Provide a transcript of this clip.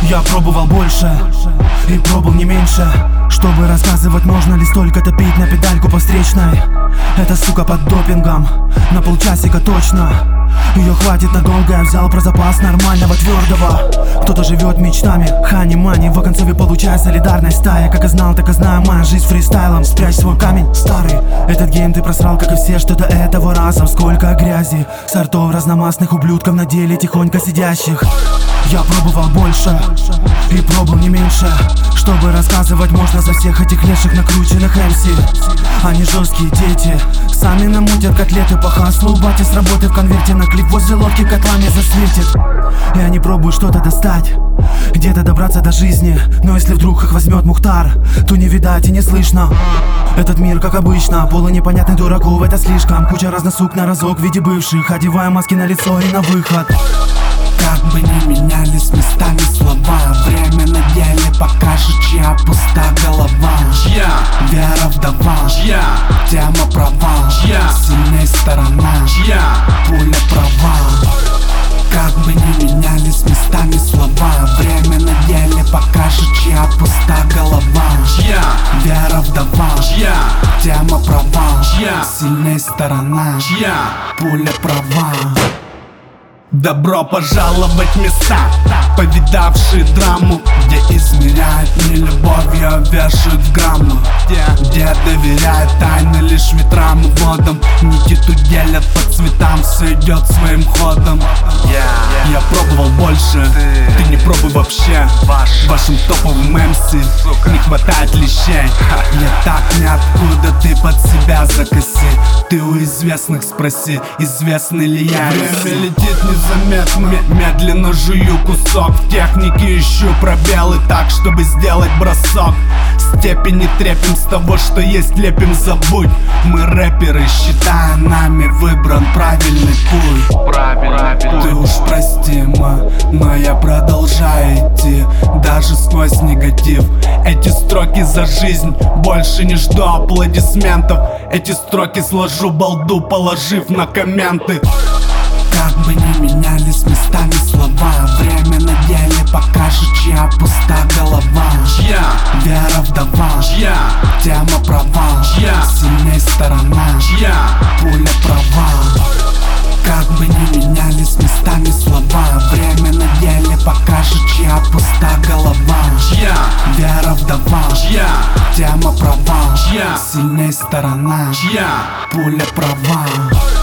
Я пробовал больше и пробовал не меньше. Чтобы рассказывать, можно ли столько топить на педальку по встречной. Эта сука под допингом, на полчасика точно. Ее хватит надолго, я взял про запас нормального твердого. Кто-то живет мечтами, хани-мани, в оконцове получая солидарность стая. Как и знал, так и знаю, моя жизнь фристайлом. Спрячь свой камень, старый, этот гейм ты просрал, как и все, что до этого разом. Сколько грязи, сортов разномастных ублюдков на деле тихонько сидящих. Я пробовал больше и пробовал не меньше. Чтобы рассказывать, можно за всех этих леших накрученных МС. Они жесткие дети, сами намутят котлеты по хаслу. Батя с работы в конверте на клип возле лодки котлами засветит. И они пробуют что-то достать, где-то добраться до жизни. Но если вдруг их возьмет Мухтар, то не видать и не слышно. Этот мир, как обычно, полунепонятный дураков, это слишком. Куча разносук на разок в виде бывших, одевая маски на лицо и на выход. Как бы ни менялись местами слова, время на деле покажет, чья пуста голова. Чья вера вдова, чья тема права, чья сильная сторона, чья пуля права. Как бы ни менялись местами слова, время на деле покажет, чья пуста голова. чья вера вдова, чья тема права, чья сильная сторона, чья пуля права. Добро пожаловать в места, повидавшие драму, где измеряют не любовью, а вешают в грамму, где доверяют тайны лишь ветрам и водам. Никиту делят по цветам, все идет своим ходом. Я пробовал больше, ты не пробуй вообще. Вашим топовым МС не хватает лещей. Я так ниоткуда, ты под себя закоси. Ты у известных спроси, известный ли я. Время летит незаметно, медленно жую кусок. В технике ищу пробелы так, чтобы сделать бросок. Степени трепим с того, что есть, лепим, забудь. Мы рэперы, считая нами выбран правильный путь. Ты уж прости, но я продолжаю идти, даже сквозь негатив. Эти строки за жизнь, больше не жду аплодисментов. Эти строки сложу балду, положив на комменты. Как бы ни менялись местами слова, время на деле покажет, чья пуста голова. Чья вера вдова, чья тема права, чья сильная сторона, чья пуля права. Как бы ни менялись местами слова, время на деле покажет, чья пуста голова. чья вера вдова, чья тема права, чья сильная сторона, чья пуля права.